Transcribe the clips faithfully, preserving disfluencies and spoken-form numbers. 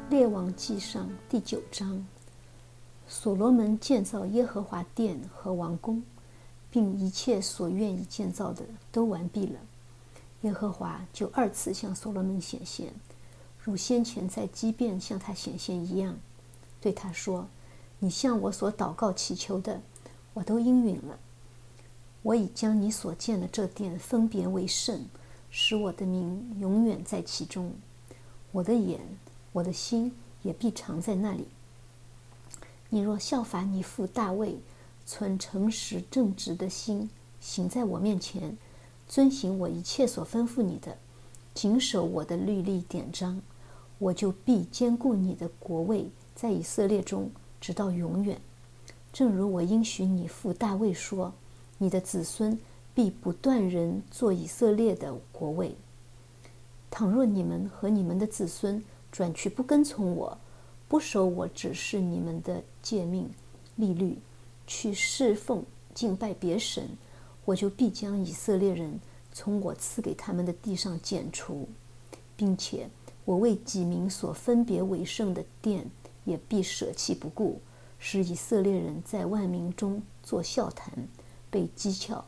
列王纪上第九章，所罗门建造耶和华殿和王宫，并一切所愿意建造的都完毕了。耶和华就二次向所罗门显现，如先前在基遍向他显现一样，对他说：你向我所祷告祈求的，我都应允了。我已将你所建的这殿分别为圣，使我的名永远在其中。我的眼我的心也必常在那里。你若效法你父大卫，存诚实正直的心，行在我面前，遵行我一切所吩咐你的，谨守我的律例典章，我就必坚固你的国位在以色列中，直到永远。正如我应许你父大卫说，你的子孙必不断人做以色列的国位。倘若你们和你们的子孙转去不跟从我，不守我指示你们的诫命律例，去侍奉敬拜别神，我就必将以色列人从我赐给他们的地上剪除，并且我为己民所分别为圣的殿也必舍弃不顾，使以色列人在万民中作笑谈，被讥诮。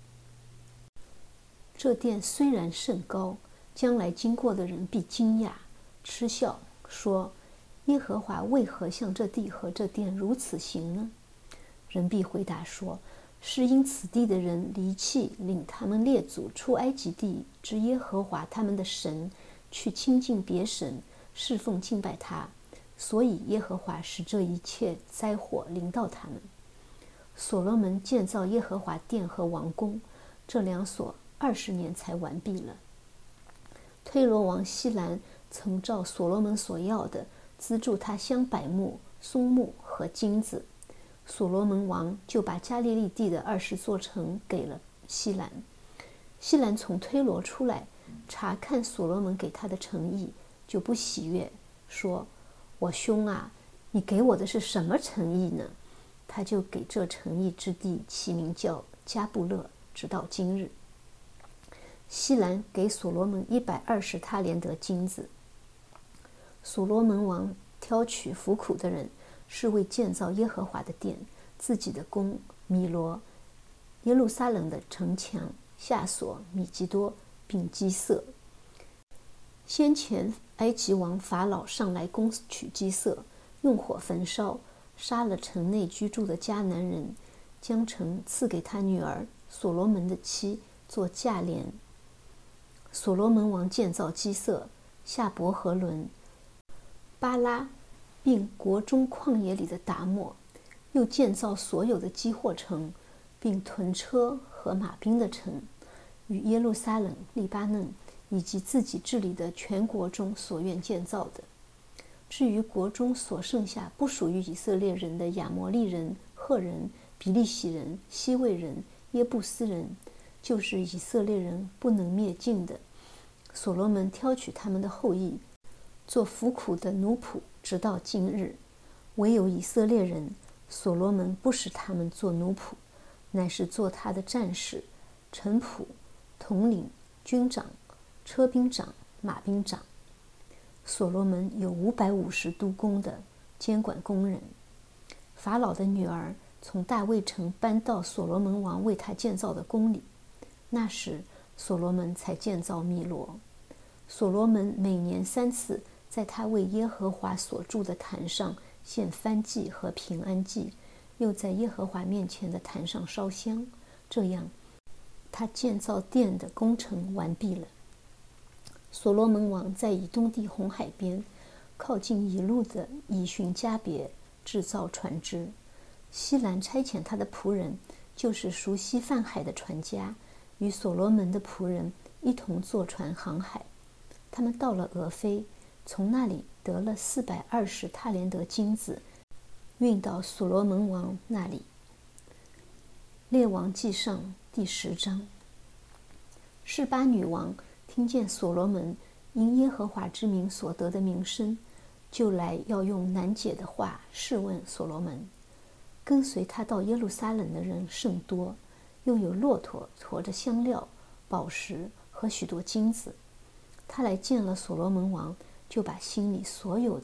这殿虽然甚高，将来经过的人必惊讶嗤笑，说：耶和华为何向这地和这殿如此行呢？人必回答说：是因此地的人离弃领他们列祖出埃及地之耶和华他们的神，去亲近别神，侍奉敬拜他，所以耶和华使这一切灾祸临到他们。所罗门建造耶和华殿和王宫，这两所二十年才完毕了。推罗王希兰曾照所罗门所要的，资助他香柏木、松木和金子。所罗门王就把加利利地的二十座城给了希兰。希兰从推罗出来，查看所罗门给他的诚意，就不喜悦，说：我兄啊，你给我的是什么诚意呢？他就给这诚意之地起名叫加布勒，直到今日。希兰给所罗门一百二十他连得金子。所罗门王挑取服苦的人，是为建造耶和华的殿、自己的宫、米罗、耶路撒冷的城墙、下所、米基多，并基色。先前埃及王法老上来攻取基色，用火焚烧，杀了城内居住的迦南人，将城赐给他女儿所罗门的妻做嫁帘。所罗门王建造基色、夏伯和伦、巴拉，并国中旷野里的达莫，又建造所有的基货城，并屯车和马兵的城，与耶路撒冷、利巴嫩以及自己治理的全国中所愿建造的。至于国中所剩下不属于以色列人的亚摩利人、赫人、比利洗人、西魏人、耶布斯人，就是以色列人不能灭尽的，所罗门挑取他们的后裔，做服苦的奴仆，直到今日。唯有以色列人，所罗门不使他们做奴仆，乃是做他的战士、臣仆、统领、军长、车兵长、马兵长。所罗门有五百五十督工的监管工人。法老的女儿从大卫城搬到所罗门王为他建造的宫里，那时所罗门才建造米罗。所罗门每年三次在他为耶和华所筑的坛上献燔祭和平安祭，又在耶和华面前的坛上烧香。这样，他建造殿的工程完毕了。所罗门王在以东地红海边，靠近以路的以寻加别制造船只。希兰差遣他的仆人，就是熟悉泛海的船家，与所罗门的仆人一同坐船航海。他们到了俄斐，从那里得了四百二十他连得金子，运到所罗门王那里。列王纪上第十章。示巴女王听见所罗门因耶和华之名所得的名声，就来要用难解的话试问所罗门。跟随他到耶路撒冷的人甚多，又有骆驼驮着香料、宝石和许多金子。他来见了所罗门王，就把心里所有的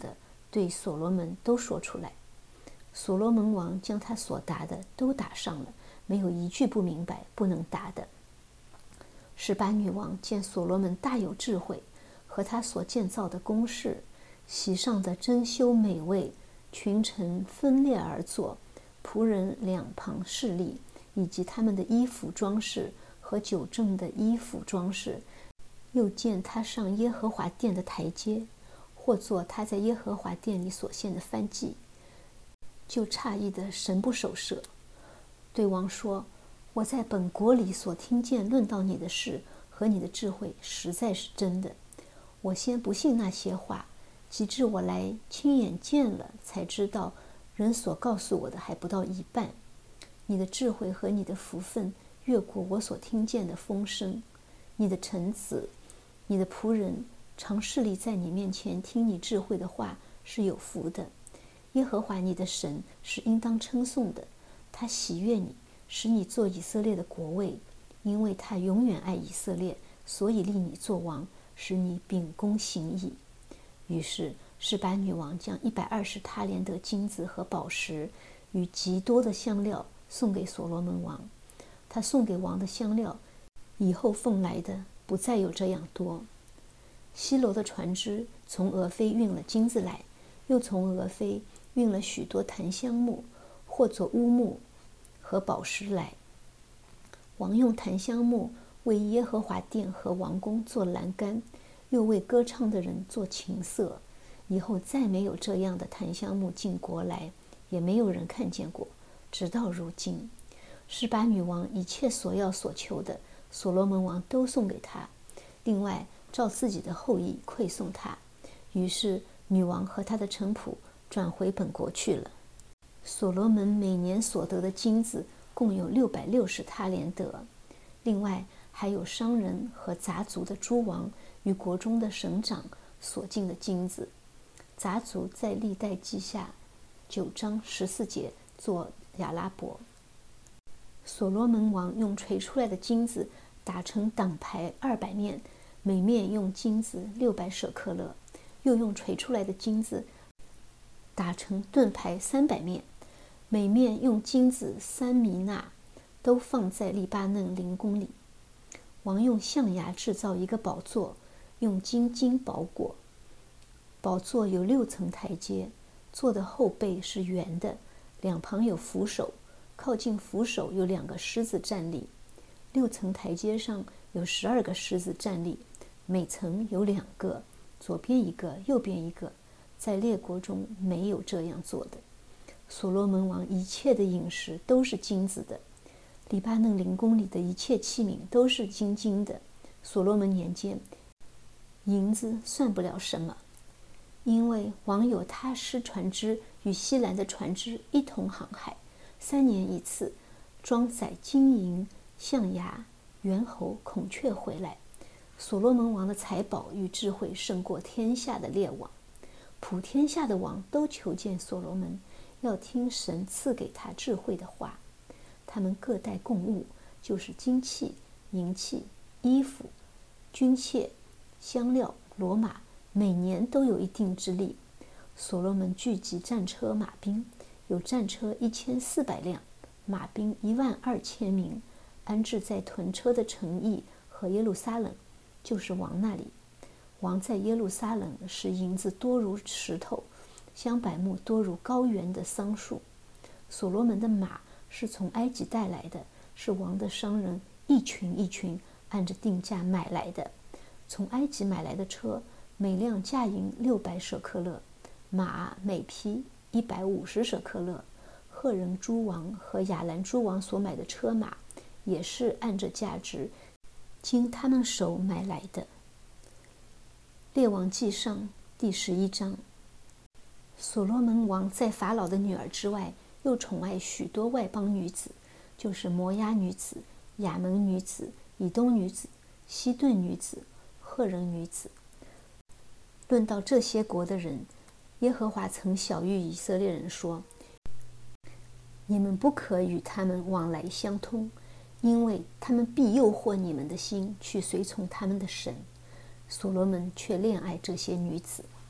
对所罗门都说出来。所罗门王将他所答的都答上了，没有一句不明白不能答的。示巴女王见所罗门大有智慧，和他所建造的宫室，席上的珍馐美味，群臣分列而坐，仆人两旁侍立，以及他们的衣服装饰和酒政的衣服装饰，又见他上耶和华殿的台阶，或做他在耶和华殿里所献的燔祭，就诧异的神不守舍，对王说：我在本国里所听见论到你的事和你的智慧，实在是真的。我先不信那些话，及至我来亲眼见了，才知道人所告诉我的还不到一半。你的智慧和你的福分越过我所听见的风声。你的臣子，你的仆人，常侍立在你面前听你智慧的话，是有福的。耶和华你的神是应当称颂的，他喜悦你，使你做以色列的国位，因为他永远爱以色列，所以立你做王，使你秉公行义。于是示巴女王将一百二十他连得金子和宝石与极多的香料送给所罗门王。他送给王的香料，以后奉来的不再有这样多。西罗的船只从俄斐运了金子来，又从俄斐运了许多檀香木，或作乌木和宝石来。王用檀香木为耶和华殿和王宫做栏杆，又为歌唱的人做琴瑟。以后再没有这样的檀香木进国来，也没有人看见过，直到如今。示巴女王一切所要所求的，所罗门王都送给他，另外照自己的后裔馈送他。于是女王和他的臣仆转回本国去了。所罗门每年所得的金子共有六百六十他连得，另外还有商人和杂族的诸王与国中的省长所进的金子。杂族在历代记下九章十四节做亚拉伯。所罗门王用锤出来的金子打成挡牌二百面，每面用金子六百舍克勒，又用锤出来的金子打成盾牌三百面，每面用金子三米纳，都放在利巴嫩灵宫里。王用象牙制造一个宝座，用金金包裹。宝座有六层台阶，座的后背是圆的，两旁有扶手，靠近扶手有两个狮子站立。六层台阶上有十二个狮子站立，每层有两个，左边一个，右边一个，在列国中没有这样做的。所罗门王一切的饮食都是金子的，黎巴嫩灵宫里的一切器皿都是金金的。所罗门年间，银子算不了什么，因为王有他施船只与西兰的船只一同航海，三年一次，装载金银、象牙、猿猴、孔雀回来。所罗门王的财宝与智慧胜过天下的列王，普天下的王都求见所罗门，要听神赐给他智慧的话。他们各带贡物，就是金器、银器、衣服、军械、香料、骡马，每年都有一定之力。所罗门聚集战车马兵，有战车一千四百辆，马兵一万二千名，安置在屯车的城邑和耶路撒冷，就是王那里。王在耶路撒冷使银子多如石头，香柏木多如高原的桑树。所罗门的马是从埃及带来的，是王的商人一群一群按着定价买来的。从埃及买来的车，每辆价银六百舍克勒，马每匹一百五十舍克勒。赫人诸王和亚兰诸王所买的车马，也是按着价值经他们手买来的。列王记上第十一章。所罗门王在法老的女儿之外，又宠爱许多外邦女子，就是摩押女子、亚门女子、以东女子、西顿女子、赫人女子。论到这些国的人，耶和华曾晓谕以色列人说：你们不可与他们往来相通，因为他们必诱惑你们的心去随从他们的神。所罗门却恋爱这些女子。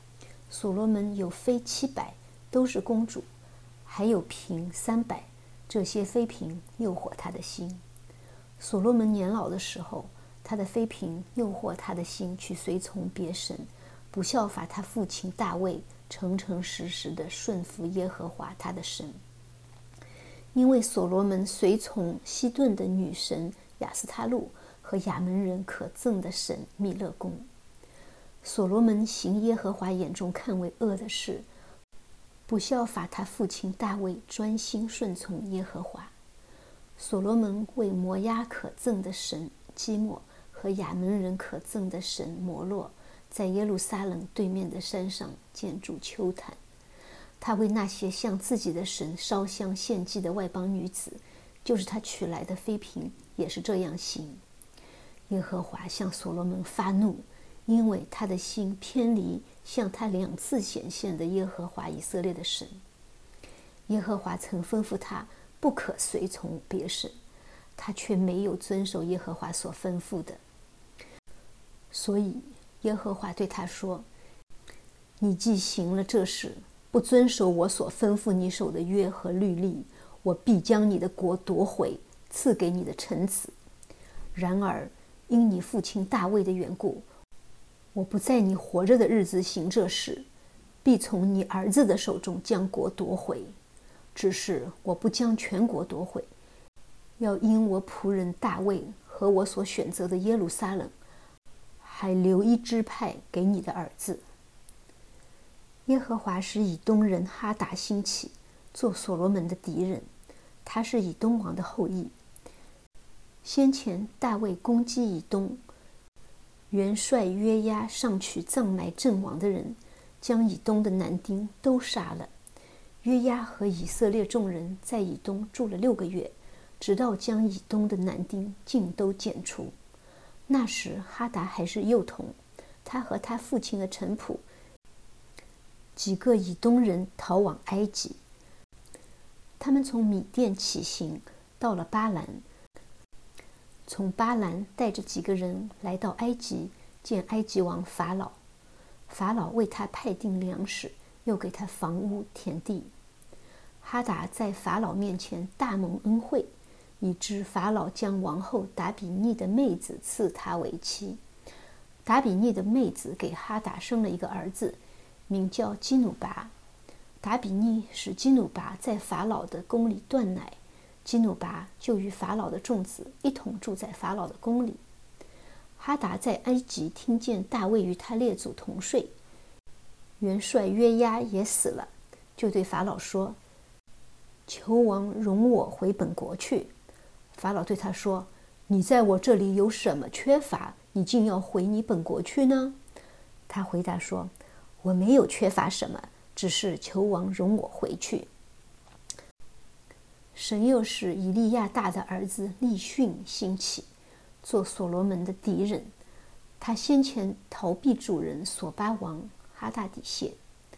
所罗门有妃七百，都是公主，还有嫔三百，这些妃嫔诱惑他的心。所罗门年老的时候，他的妃嫔诱惑他的心去随从别神，不效法他父亲大卫，诚诚实实的顺服耶和华他的神。因为所罗门随从西顿的女神亚斯他路和亚门人可憎的神米勒公。所罗门行耶和华眼中看为恶的事，不效法他父亲大卫，专心顺从耶和华。所罗门为摩押可憎的神基莫和亚门人可憎的神摩洛，在耶路撒冷对面的山上建筑丘坛。他为那些向自己的神烧香献祭的外邦女子，就是他娶来的妃嫔，也是这样行。耶和华向所罗门发怒，因为他的心偏离向他两次显现的耶和华以色列的神。耶和华曾吩咐他不可随从别神，他却没有遵守耶和华所吩咐的。所以耶和华对他说：你既行了这事，不遵守我所吩咐你守的约和律例，我必将你的国夺回，赐给你的臣子。然而因你父亲大卫的缘故，我不在你活着的日子行这事，必从你儿子的手中将国夺回。只是我不将全国夺回，要因我仆人大卫和我所选择的耶路撒冷，还留一支派给你的儿子。耶和华使以东人哈达兴起，做所罗门的敌人。他是以东王的后裔。先前大卫攻击以东，元帅约押上去葬埋阵亡的人，将以东的男丁都杀了。约押和以色列众人在以东住了六个月，直到将以东的男丁尽都剪除。那时哈达还是幼童，他和他父亲的臣仆几个以东人逃往埃及。他们从米甸起行，到了巴兰，从巴兰带着几个人来到埃及，见埃及王法老。法老为他派定粮食，又给他房屋田地。哈达在法老面前大蒙恩惠，以致法老将王后达比尼的妹子赐他为妻。达比尼的妹子给哈达生了一个儿子，名叫基努拔。达比尼使基努拔在法老的宫里断奶，基努拔就与法老的众子一同住在法老的宫里。哈达在埃及听见大卫与他列祖同睡，元帅约押也死了，就对法老说：求王容我回本国去。法老对他说：你在我这里有什么缺乏，你竟要回你本国去呢？他回答说：我没有缺乏什么，只是求王容我回去。神又使以利亚大的儿子利逊兴起，做所罗门的敌人。他先前逃避主人索巴王哈大底谢。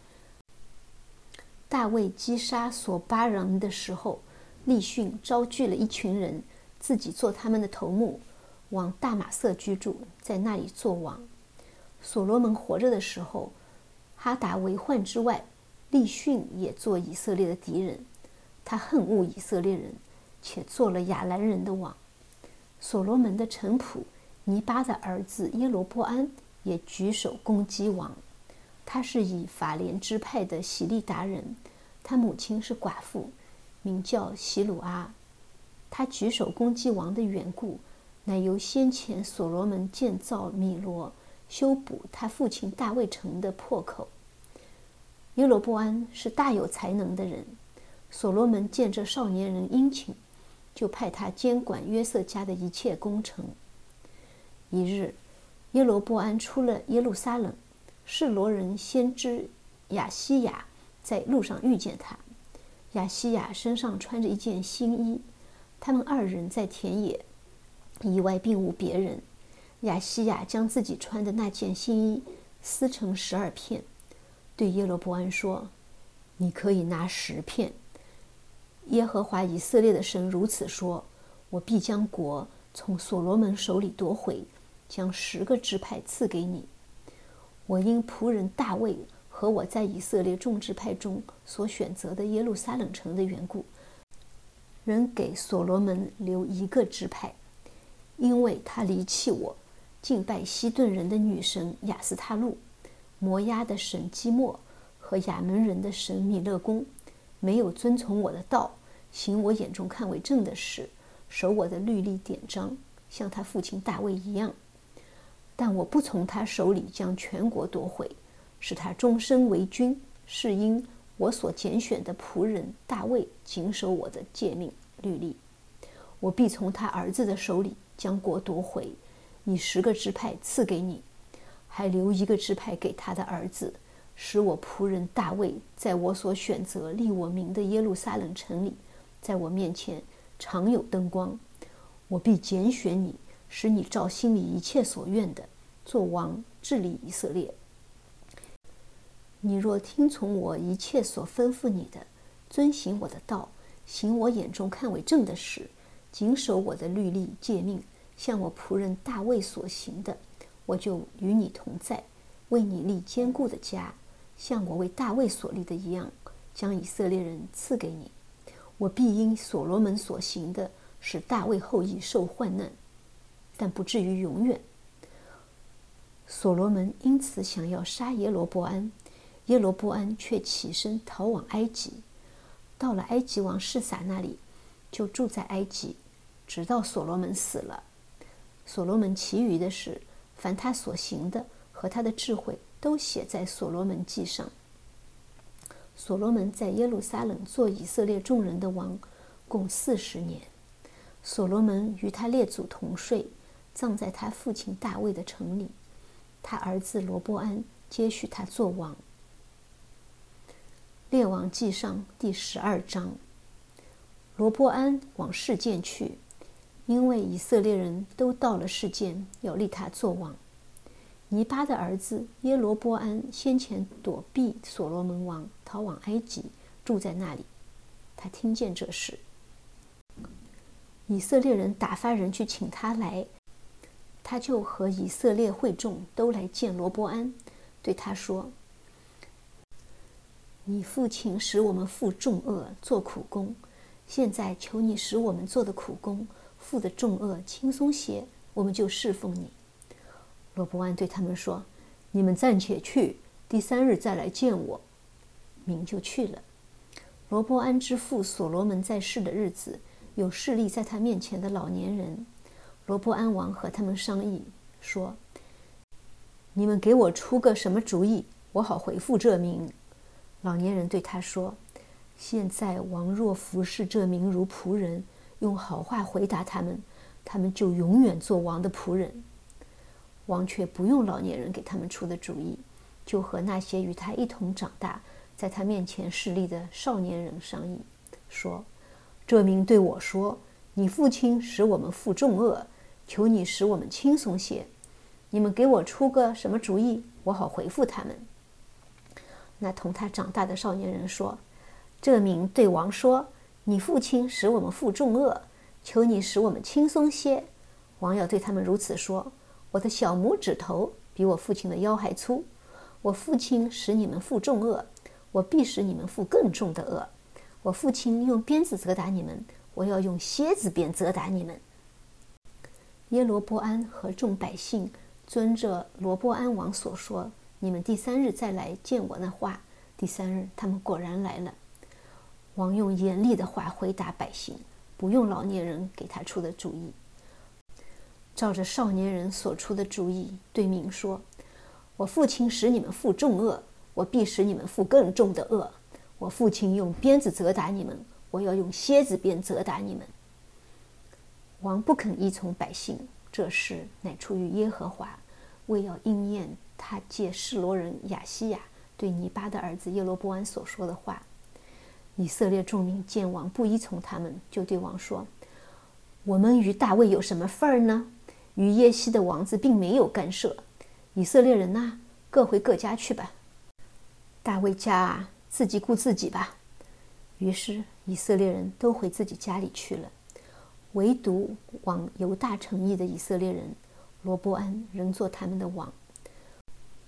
大卫击杀索巴人的时候，利逊招聚了一群人，自己做他们的头目，往大马色居住，在那里做王。所罗门活着的时候，哈达为患之外，利逊也做以色列的敌人。他恨恶以色列人，且做了亚兰人的王。所罗门的臣仆尼巴的儿子耶罗波安也举手攻击王。他是以法莲支派的喜利达人，他母亲是寡妇，名叫喜鲁阿。他举手攻击王的缘故，乃由先前所罗门建造米罗，修补他父亲大卫城的破口。耶罗波安是大有才能的人，所罗门见这少年人殷勤，就派他监管约瑟家的一切工程。一日，耶罗波安出了耶路撒冷，示罗人先知亚西亚在路上遇见他。亚西亚身上穿着一件新衣，他们二人在田野，以外并无别人。亚西亚将自己穿的那件新衣撕成十二片，对耶罗波安说：你可以拿十片。耶和华以色列的神如此说：我必将国从所罗门手里夺回，将十个支派赐给你。我因仆人大卫和和我在以色列众支派中所选择的耶路撒冷城的缘故，仍给所罗门留一个支派，因为他离弃我，敬拜西顿人的女神亚斯他路，摩押的神基莫和亚门人的神米勒公，没有遵从我的道，行我眼中看为正的事，守我的律例典章，像他父亲大卫一样。但我不从他手里将全国夺回，使他终身为君，是因我所拣选的仆人大卫谨守我的诫命律例。我必从他儿子的手里将国夺回，以十个支派赐给你，还留一个支派给他的儿子，使我仆人大卫在我所选择立我名的耶路撒冷城里，在我面前常有灯光。我必拣选你，使你照心里一切所愿的做王，治理以色列。你若听从我一切所吩咐你的，遵行我的道，行我眼中看为正的事，谨守我的律例诫命，像我仆人大卫所行的，我就与你同在，为你立坚固的家，像我为大卫所立的一样，将以色列人赐给你。我必因所罗门所行的，使大卫后裔受患难，但不至于永远。所罗门因此想要杀耶罗波安，耶罗波安却起身逃往埃及，到了埃及王示撒那里，就住在埃及，直到所罗门死了。所罗门其余的事，凡他所行的和他的智慧，都写在所罗门记上。所罗门在耶路撒冷做以色列众人的王，共四十年。所罗门与他列祖同睡，葬在他父亲大卫的城里。他儿子罗波安接续他做王。列王记上第十二章。罗波安往示剑去，因为以色列人都到了示剑，要立他做王。尼巴的儿子耶罗波安先前躲避所罗门王，逃往埃及，住在那里。他听见这事，以色列人打发人去请他来，他就和以色列会众都来见罗波安，对他说：你父亲使我们负重恶，做苦工，现在求你使我们做的苦工，负的重恶轻松些，我们就侍奉你。罗波安对他们说：你们暂且去，第三日再来见我。民就去了。罗波安之父所罗门在世的日子，有侍立在他面前的老年人。罗波安王和他们商议说：你们给我出个什么主意，我好回复这民。老年人对他说：现在王若服侍这民如仆人，用好话回答他们，他们就永远做王的仆人。王却不用老年人给他们出的主意，就和那些与他一同长大，在他面前侍立的少年人商议，说：这民对我说，你父亲使我们负重恶，求你使我们轻松些。你们给我出个什么主意，我好回复他们。那同他长大的少年人说：这民对王说，你父亲使我们负重恶，求你使我们轻松些。王要对他们如此说：我的小拇指头比我父亲的腰还粗，我父亲使你们负重恶，我必使你们负更重的恶。我父亲用鞭子责打你们，我要用蝎子鞭责打你们。耶罗波安和众百姓遵着罗波安王所说，你们第三日再来见我那话，第三日他们果然来了。王用严厉的话回答百姓，不用老年人给他出的主意，照着少年人所出的主意，对民说：我父亲使你们负重恶，我必使你们负更重的恶。我父亲用鞭子责打你们，我要用蝎子鞭责打你们。王不肯依从百姓，这事乃出于耶和华，为要应验他借示罗人亚西亚对尼巴的儿子耶罗波安所说的话。以色列众民见王不依从他们，就对王说：我们与大卫有什么份儿呢？与耶西的王子并没有干涉。以色列人啊，各回各家去吧。大卫家啊，自己顾自己吧。于是以色列人都回自己家里去了，唯独往犹大城邑的以色列人罗波安仍做他们的王。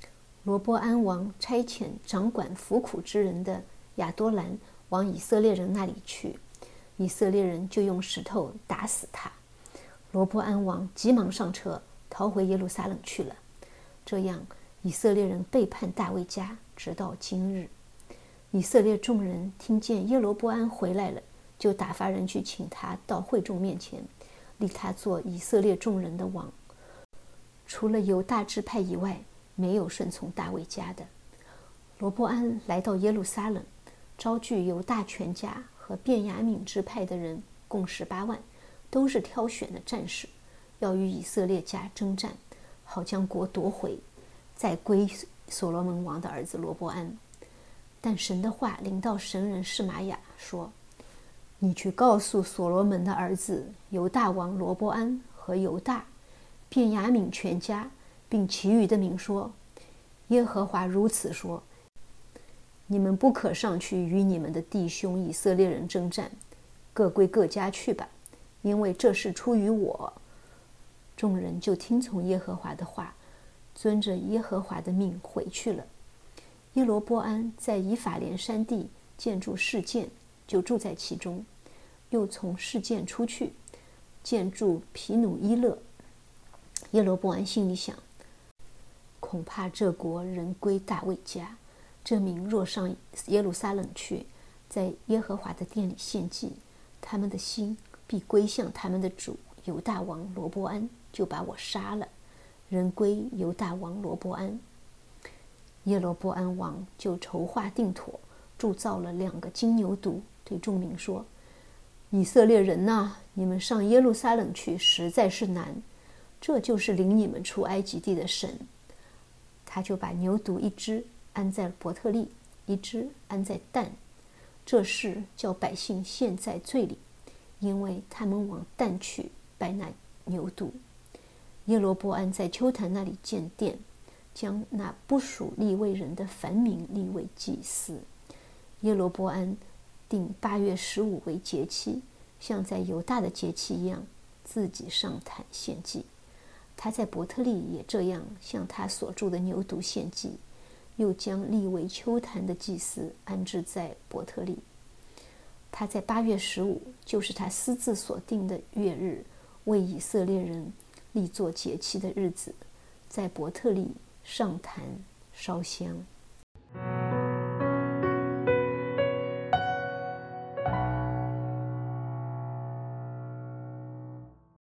罗波安王差遣掌管服苦之人的亚多兰往以色列人那里去，以色列人就用石头打死他。罗波安王急忙上车，逃回耶路撒冷去了。这样，以色列人背叛大卫家，直到今日。以色列众人听见耶罗波安回来了，就打发人去请他到会众面前，立他做以色列众人的王。除了犹大支派以外，没有顺从大卫家的。罗波安来到耶路撒冷，招聚犹大全家和便雅悯支派的人，共十八万，都是挑选的战士，要与以色列家征战，好将国夺回，再归所罗门王的儿子罗波安。但神的话临到神人示玛雅说：你去告诉所罗门的儿子犹大王罗波安和犹大、便雅悯全家，并其余的民说：耶和华如此说，你们不可上去与你们的弟兄以色列人征战，各归各家去吧，因为这是出于我。众人就听从耶和华的话，遵着耶和华的命回去了。耶罗波安在以法莲山地建筑示剑，就住在其中，又从示剑出去，建筑皮努伊勒。耶罗波安心里想，恐怕这国人归大卫家，这民若上耶路撒冷去，在耶和华的殿里献祭，他们的心必归向他们的主犹大王罗波安，就把我杀了，人归犹大王罗波安。耶罗波安王就筹划定妥，铸造了两个金牛犊，对众民说：以色列人哪，你们上耶路撒冷去实在是难，这就是领你们出埃及地的神。他就把牛犊一只安在伯特利，一只安在但，这事叫百姓陷在罪里，因为他们往但去拜那牛犊。耶罗波安在丘坛那里建殿，将那不属利未人的凡民立为祭司。耶罗波安定八月十五为节期，像在犹大的节期一样，自己上坛献祭。他在伯特利也这样向他所住的牛犊献祭，又将立为丘坛的祭司安置在伯特利。他在八月十五，就是他私自所定的月日，为以色列人立作节期的日子，在伯特利上坛烧香。